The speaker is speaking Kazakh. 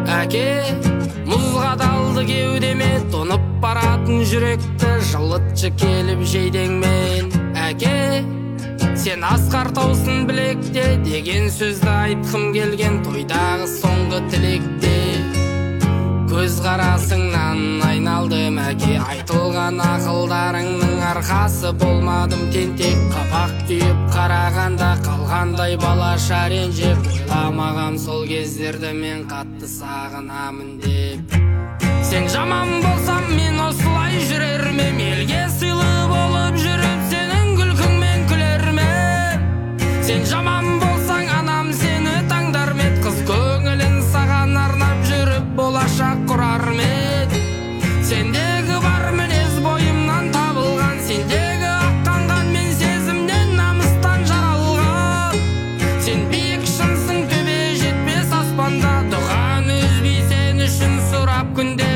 Әке, мұзға далды кеудеме, тонып баратын жүректі жылытшы келіп жейдеңмен. Әке, сен асқар таусың білекте деген сөзді айтқым келген тойдағы соңғы тілекте. Көз қарасыңнан айналдым әке, айтылған ақылдарыңның арқасы болмадым тентек. Қапақ түйіп қарағанда қалғандай балаша ренжіп, ойламағам сол кездерді мен қатты сағынамын деп. Сен жаман болсам мен осылай жүрермем, елге сыйлы болып жүріп сенің күлкіңмен күлермем. Сен жаман болсаң анам сені таңдар мед, қыз көңілін саған арнап жүріп болашақ құрар мед. Сендегі бар мінез бойымнан табылған, сендегі аққанған мен сезімнен намыстан жаралған. Сен биік шыңсың, төбе жетпес аспанда, дұғаны үзбей сен үшін сұрап күнде